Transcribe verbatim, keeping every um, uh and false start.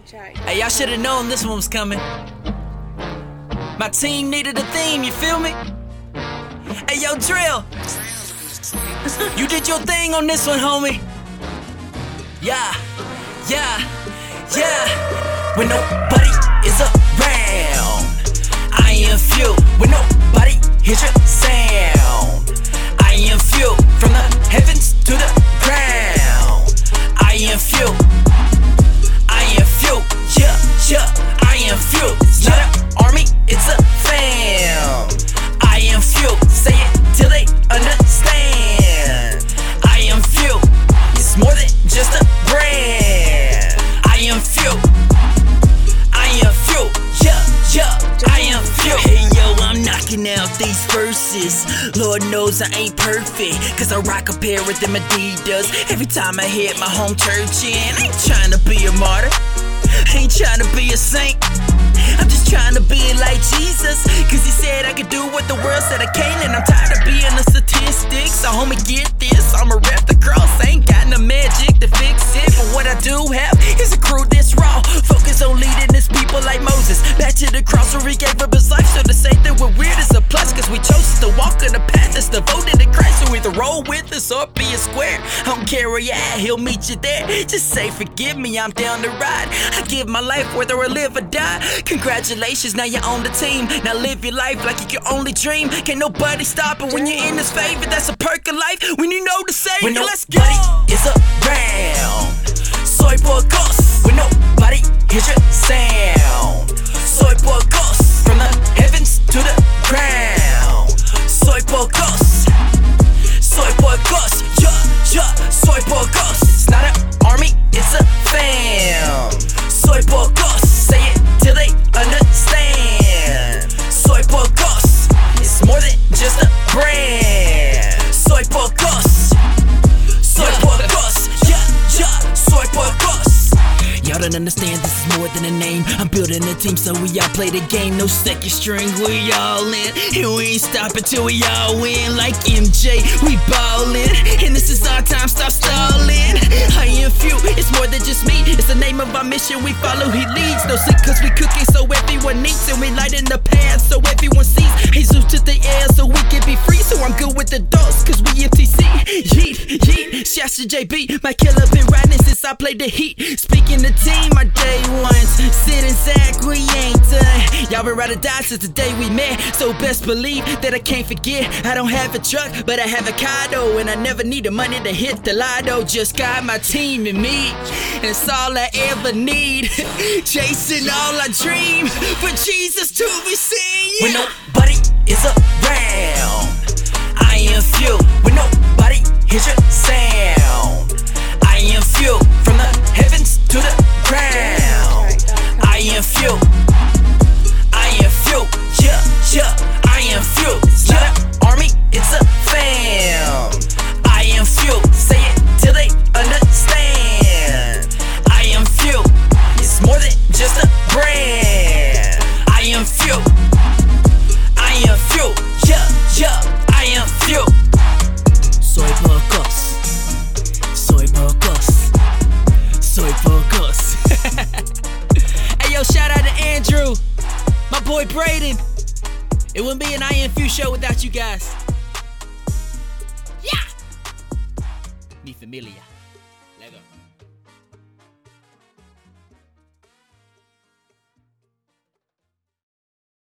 Hey, y'all should've known this one was coming. My team needed a theme, you feel me? Hey, yo, Drill, you did your thing on this one, homie. Yeah, yeah, yeah. When nobody is around, I am fuel. When nobody hears your sound, I am fuel. From the heavens to the ground, I am fuel. I am fuel. Yeah, yeah, I am fuel. It's not an army, it's a fam. I am fuel. Say it till they understand. I am fuel. It's more than just a brand. I am fuel. I am fuel. Yeah, yeah, I am fuel. Hey yo, I'm knocking out these verses. Lord knows I ain't perfect, cause I rock a pair of them Adidas every time I hit my home church. And I ain't trying to be a martyr, ain't trying to be a saint. I'm just trying to be like Jesus, cause he said I could do what the world said I can't. And I'm tired of being a statistic, so homie get this, I'ma rep the cross. I ain't got no magic to fix it, but what I do have is a crew that's raw, focus on leading his people like Moses back to the cross where he gave up his life. So to say that we're weird is a plus, cause we chose to walk in the path that's devoted to Christ. So either roll with us or be a square. I don't care where you at, he'll meet you there. Just say forgive me, I'm down to ride. I give my life whether I live or die. Congratulations, now you're on the team. Now live your life like you can only dream. Can't nobody stop it when you're in his favor. That's a perk of life when you know the Savior. When let's go. Is around, soy pocos. When nobody hears your sound, soy pocos. From the heavens to the ground, soy pocos, soy pocos. Yeah, yeah, soy pocos. It's not an army, it's a fam. Soy pocos. Say it till they understand. Soy pocos. It's more than just a brand. Soy pocos. Soy pocos. Yeah, yeah, soy pocos. Y'all don't understand, this is more than a name. I'm building a team so we all play the game. No second string, we all in. And we ain't stopping till we all win. Like M J, we ballin'. And this is our time, stop stalling. I am few, it's more than just me. It's the name of our mission, we follow, he leads. No sleep cause we cooking so everyone eats. And we lighting the path so everyone sees. Jesus to the air so we can be free. So I'm good with the dogs cause we M T C. Yeet, yeet, shouts to J B. My killer been riding since I played the heat. Speaking the team, my day ones. Sid and Zach, we ain't done. Y'all been ride or die since the day we met. So best believe that I can't forget. I don't have a truck, but I have a Kado. And I never need the money to hit the lotto. Just got my team and me, and it's all I ever need. Chasing all I dream, for Jesus to be seen. When nobody is around, I am fuel. When nobody hears your sound, I am fuel. From the heavens to the ground, I am fuel. I am fuel. Yeah, yeah, I am fuel. It's not an army, it's a fam. I am fuel. Say it till they understand. I am fuel. It's more than just a brand. I am fuel. I am fuel. Yeah, yeah, I am fuel. Soy pocos. Soy pocos. Soy pocos. Hey yo, shout out to Andrew, my boy Braden. It wouldn't be an I Am Few show without you guys. Yeah. Mi familia.